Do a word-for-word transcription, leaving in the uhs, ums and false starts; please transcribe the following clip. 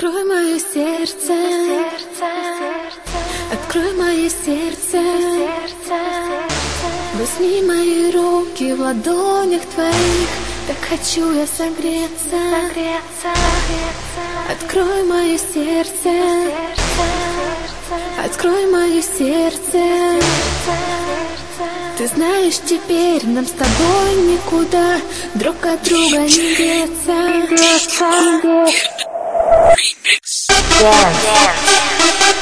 Открой мое сердце, открой мое сердце, возьми мои руки в ладонях твоих, так хочу я согреться. Открой мое сердце, открой мое сердце. Ты знаешь, теперь нам с тобой никуда друг от друга не деться. Dance.